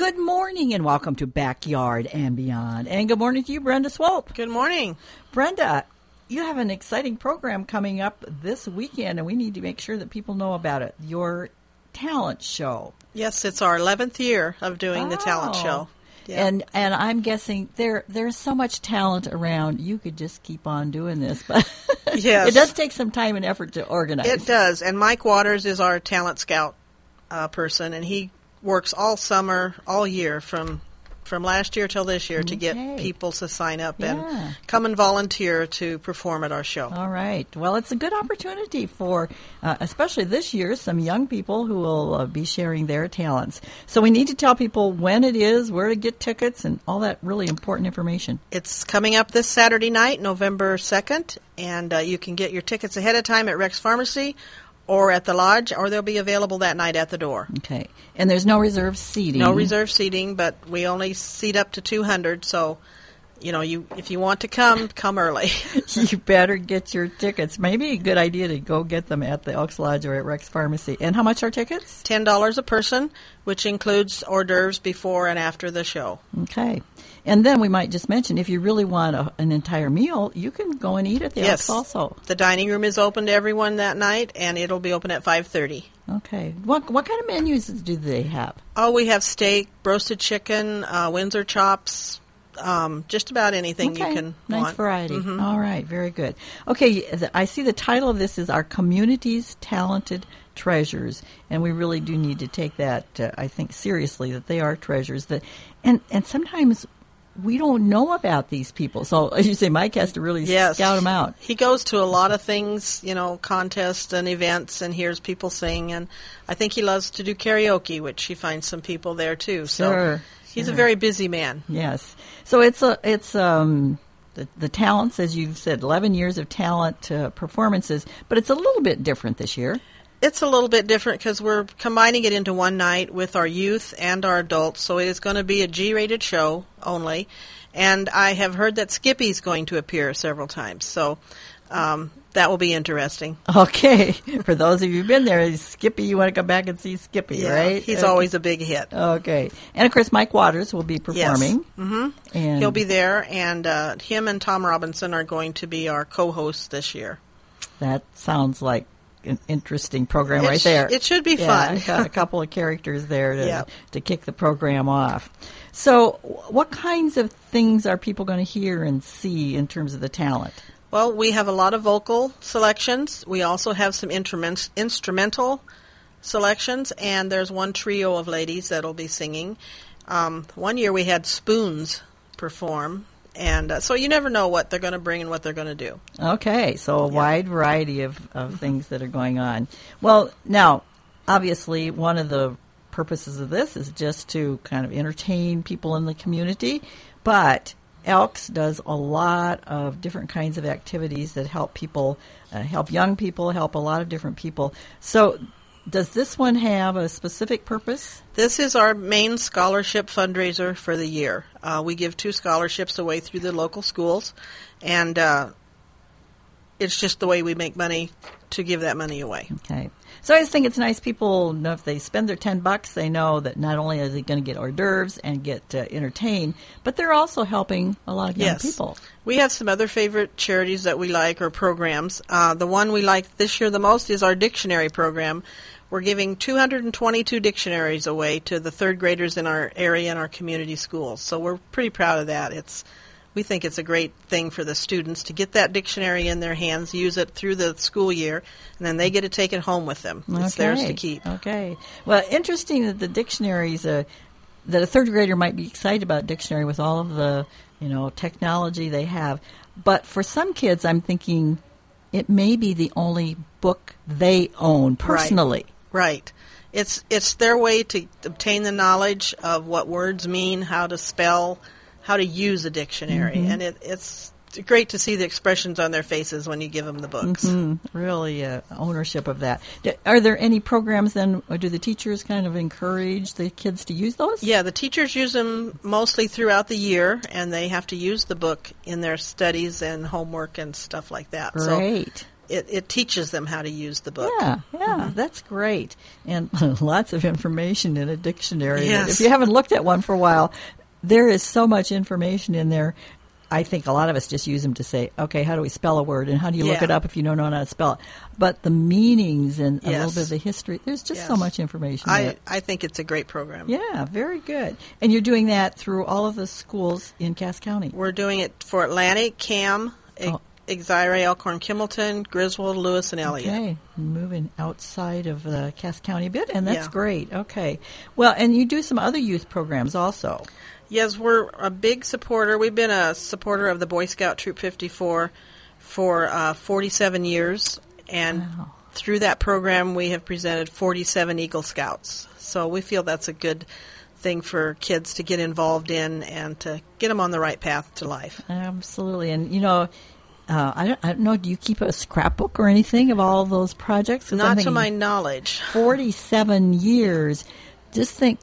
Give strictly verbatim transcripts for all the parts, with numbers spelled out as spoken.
Good morning and welcome to Backyard and Beyond. And good morning to you, Brenda Swope. Good morning. Brenda, you have an exciting program coming up this weekend, and we need to make sure that people know about it. Your talent show. Yes, it's our eleventh year of doing oh. the talent show. Yeah. And and I'm guessing there there's so much talent around. You could just keep on doing this, but yes. It does take some time and effort to organize. It does. And Mike Waters is our talent scout uh, person, and he works all summer, all year, from from last year till this year okay. to get people to sign up yeah. and come and volunteer to perform at our show. All right. Well, it's a good opportunity for, uh, especially this year, some young people who will uh, be sharing their talents. So we need to tell people when it is, where to get tickets, and all that really important information. It's coming up this Saturday night, November second, and uh, you can get your tickets ahead of time at Rex Pharmacy or at the lodge, or they'll be available that night at the door. Okay. And there's no reserved seating. No reserved seating, but we only seat up to two hundred, so, you know, you if you want to come, come early. You better get your tickets. Maybe a good idea to go get them at the Elks Lodge or at Rex Pharmacy. And how much are tickets? ten dollars a person, which includes hors d'oeuvres before and after the show. Okay. And then we might just mention, if you really want a, an entire meal, you can go and eat at the yes. Elks also. The dining room is open to everyone that night, and it'll be open at five thirty. Okay. What what kind of menus do they have? Oh, we have steak, roasted chicken, uh, Windsor chops, um, just about anything okay. you can nice want. variety. Mm-hmm. All right. Very good. Okay. I see the title of this is Our Community's Talented Treasures, and we really do need to take that, uh, I think, seriously, that they are treasures. That, and, and sometimes we don't know about these people. So, as you say, Mike has to really yes. scout them out. He goes to a lot of things, you know, contests and events, and hears people sing. And I think he loves to do karaoke, which he finds some people there, too. So sure. he's sure. a very busy man. Yes. So it's a it's um the, the talents, as you've said, eleven years of talent uh, performances, but it's a little bit different this year. It's a little bit different because we're combining it into one night with our youth and our adults, so it is going to be a G-rated show only. And I have heard that Skippy's going to appear several times, so um, that will be interesting. Okay. For those of you who've been there, Skippy, you want to come back and see Skippy, yeah, right? He's okay. always a big hit. Okay. And, of course, Mike Waters will be performing. Yes. Mm-hmm. And he'll be there, and uh, him and Tom Robinson are going to be our co-hosts this year. That sounds like an interesting program it right there. Sh- it should be yeah, fun. Got a couple of characters there to, yeah. to kick the program off. So what kinds of things are people going to hear and see in terms of the talent? Well, we have a lot of vocal selections. We also have some instrument- instrumental selections, and there's one trio of ladies that will be singing. Um, one year we had spoons perform. And uh, so you never know what they're going to bring and what they're going to do. Okay, so a yeah. wide variety of, of things that are going on. Well, now, obviously, one of the purposes of this is just to kind of entertain people in the community, but Elks does a lot of different kinds of activities that help people, uh, help young people, help a lot of different people. So does this one have a specific purpose? This is our main scholarship fundraiser for the year. Uh, we give two scholarships away through the local schools, and uh, it's just the way we make money to give that money away. Okay. So I just think it's nice people know if they spend their ten bucks, they know that not only are they going to get hors d'oeuvres and get uh, entertained, but they're also helping a lot of young yes. people. We have some other favorite charities that we like or programs. Uh, the one we like this year the most is our dictionary program. We're giving two hundred twenty-two dictionaries away to the third graders in our area and our community schools. So we're pretty proud of that. It's we think it's a great thing for the students to get that dictionary in their hands, use it through the school year, and then they get to take it home with them. Okay. It's theirs to keep. Okay. Well, interesting that the dictionaries, uh, that a third grader might be excited about dictionary with all of the, you know, technology they have. But for some kids, I'm thinking it may be the only book they own personally. Right. right. It's it's their way to obtain the knowledge of what words mean, how to spell, how to use a dictionary, mm-hmm. and it, it's great to see the expressions on their faces when you give them the books. Mm-hmm. Really, uh, ownership of that. Are there any programs then, or do the teachers kind of encourage the kids to use those? Yeah, the teachers use them mostly throughout the year, and they have to use the book in their studies and homework and stuff like that. Great. So it, it teaches them how to use the book. Yeah, yeah, mm-hmm. That's great. And lots of information in a dictionary. Yes. If you haven't looked at one for a while, there is so much information in there. I think a lot of us just use them to say, okay, how do we spell a word, and how do you yeah. look it up if you don't know how to spell it? But the meanings and a yes. little bit of the history, there's just yes. so much information I, there. I think it's a great program. Yeah, very good. And you're doing that through all of the schools in Cass County. We're doing it for Atlantic, Cam, oh. Exira, Elkhorn, Kimmelton, Griswold, Lewis, and Elliott. Okay, moving outside of the Cass County a bit, and that's yeah. great. Okay. Well, and you do some other youth programs also. Yes, we're a big supporter. We've been a supporter of the Boy Scout Troop fifty-four for uh, forty-seven years, and wow. through that program we have presented forty-seven Eagle Scouts. So we feel that's a good thing for kids to get involved in and to get them on the right path to life. Absolutely. And, you know, uh, I, don't, I don't know, do you keep a scrapbook or anything of all of those projects? Not to my knowledge. forty-seven years. Just think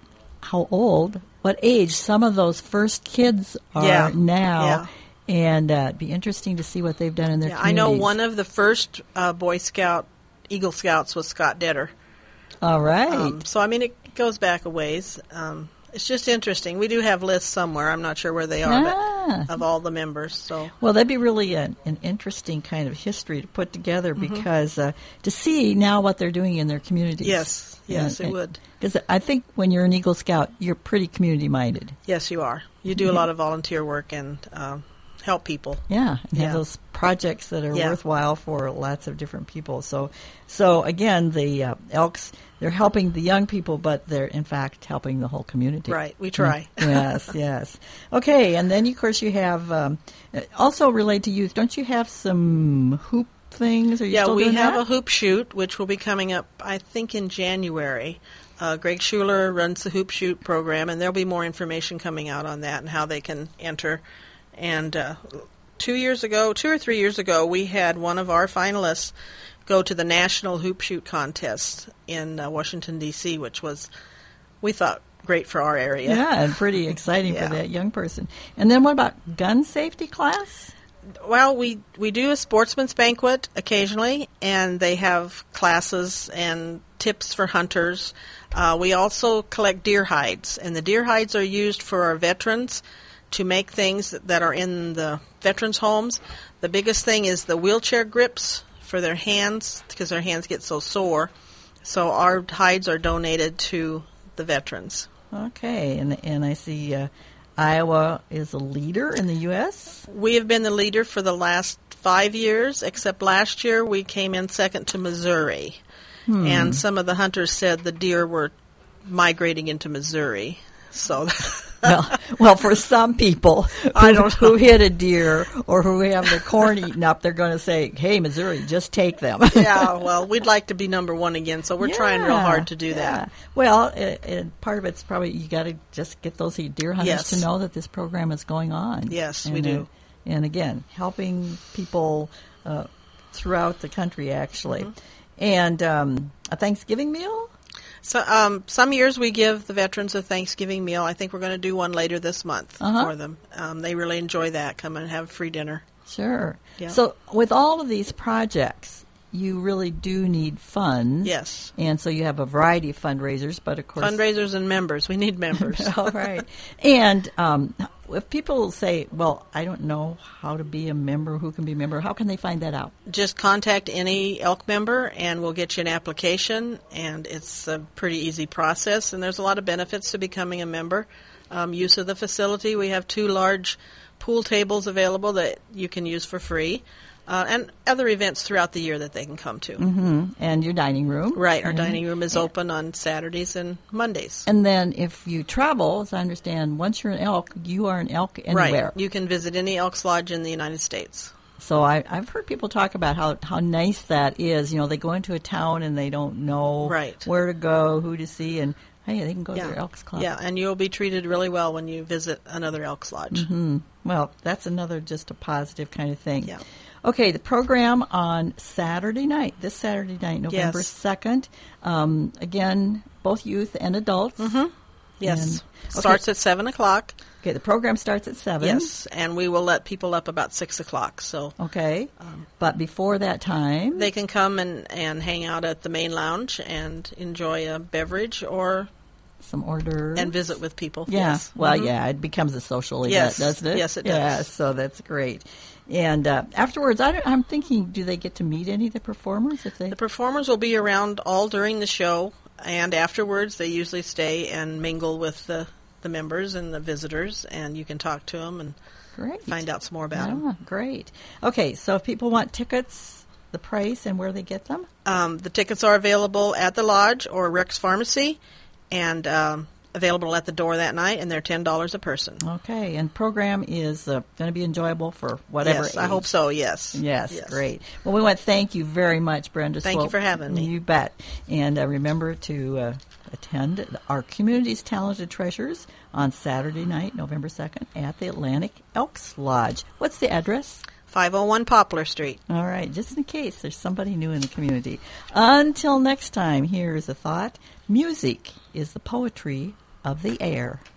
how old, what age some of those first kids are yeah. now. Yeah. And uh, it'd be interesting to see what they've done in their yeah, communities. I know one of the first uh, Boy Scout, Eagle Scouts was Scott Detter. All right. Um, so, I mean, it goes back a ways. Um, it's just interesting. We do have lists somewhere. I'm not sure where they are, ah. but of all the members. So, well, that'd be really an, an interesting kind of history to put together mm-hmm. because uh, to see now what they're doing in their communities. Yes, yes, yeah, it would. Because I think when you're an Eagle Scout, you're pretty community-minded. Yes, you are. You do a lot of volunteer work and um, help people. Yeah, and yeah. have those projects that are yeah. worthwhile for lots of different people. So, so again, the uh, Elks, they're helping the young people, but they're, in fact, helping the whole community. Right, we try. yes, yes. Okay, and then, of course, you have, um, also related to youth, don't you have some hoop things? Are you yeah, still we doing have that? a hoop shoot, which will be coming up, I think, in January. Uh, Greg Schuler runs the Hoop Shoot program, and there'll be more information coming out on that and how they can enter. And uh, two years ago, two or three years ago, we had one of our finalists go to the National Hoop Shoot Contest in uh, Washington, D C, which was, we thought, great for our area. Yeah, and pretty exciting yeah. for that young person. And then what about gun safety class? Well, we, we do a sportsman's banquet occasionally, and they have classes and tips for hunters. Uh, we also collect deer hides, and the deer hides are used for our veterans to make things that are in the veterans' homes. The biggest thing is the wheelchair grips for their hands, because their hands get so sore. So our hides are donated to the veterans. Okay, and and I see uh, Iowa is a leader in the U S We have been the leader for the last five years, except last year we came in second to Missouri. Hmm. And some of the hunters said the deer were migrating into Missouri. So, well, well, for some people who, I don't who hit a deer or who have their corn eaten up, they're going to say, "Hey, Missouri, just take them." yeah, well, we'd like to be number one again, so we're yeah, trying real hard to do yeah. that. Well, it, it, part of it's probably you got to just get those deer hunters yes. to know that this program is going on. Yes, and, we do. Uh, and again, helping people uh, throughout the country, actually. Mm-hmm. And um, a Thanksgiving meal? So um, some years we give the veterans a Thanksgiving meal. I think we're going to do one later this month uh-huh. for them. Um, they really enjoy that. Come and have free dinner. Sure. Yeah. So with all of these projects, you really do need funds. Yes. And so you have a variety of fundraisers, but of course... Fundraisers and members. We need members. All right. And um, if people say, well, I don't know how to be a member, who can be a member, how can they find that out? Just contact any Elk member, and we'll get you an application, and it's a pretty easy process, and there's a lot of benefits to becoming a member. Um, use of the facility. We have two large pool tables available that you can use for free. Uh, and other events throughout the year that they can come to. Mm-hmm. And your dining room. Right. Our and, dining room is open on Saturdays and Mondays. And then if you travel, as I understand, once you're an Elk, you are an Elk anywhere. Right. You can visit any Elks Lodge in the United States. So I, I've heard people talk about how, how nice that is. You know, they go into a town and they don't know right. where to go, who to see, and hey, they can go yeah. to their Elks Club. Yeah, and you'll be treated really well when you visit another Elks Lodge. Mm-hmm. Well, that's another just a positive kind of thing. Yeah. Okay, the program on Saturday night, this Saturday night, November yes. second. Um, again, both youth and adults. Mm-hmm. Yes. And- Starts okay. at seven o'clock. Okay, the program starts at seven. Yes, and we will let people up about six o'clock. So Okay. But before that time, they can come and, and hang out at the main lounge and enjoy a beverage or some orders. and visit with people. Yeah. Yes. Well, Mhm. yeah, it becomes a social event, Yes. doesn't it? Yes, it Yeah, does. so that's great. And uh, afterwards, I don't, I'm thinking, do they get to meet any of the performers if they? The performers will be around all during the show, and afterwards they usually stay and mingle with the, the members and the visitors, and you can talk to them and Great. find out some more about them. Ah, great. Okay, so if people want tickets, the price and where they get them? Um, the tickets are available at the lodge or Rex Pharmacy, and um, available at the door that night, and they're ten dollars a person. Okay, and program is uh, going to be enjoyable for whatever Yes, I age. hope so. Yes. Yes, great. Well, we want to thank you very much, Brenda. Thank you for having me. You bet. And uh, remember to uh, attend our Community's Talented Treasures on Saturday night, November second, at the Atlantic Elks Lodge. What's the address? five oh one Poplar Street. All right, just in case there's somebody new in the community. Until next time, here is a thought. Music is the poetry of the air.